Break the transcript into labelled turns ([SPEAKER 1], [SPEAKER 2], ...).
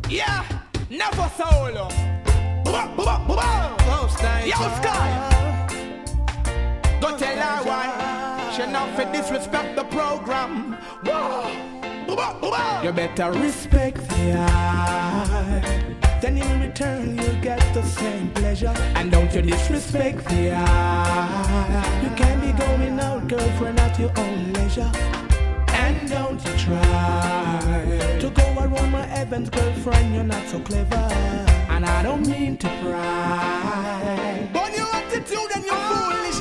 [SPEAKER 1] Yeah, never solo. Yo, Sky. Go tell her why she not fit disrespect the program. You better respect the eye. Then in return you get the same pleasure. And don't you disrespect the eye. You can't be going out, girlfriend, at your own leisure. And don't you try to go around my Evans, girlfriend, you're not so clever. And I don't mean to pry, but your attitude and your foolish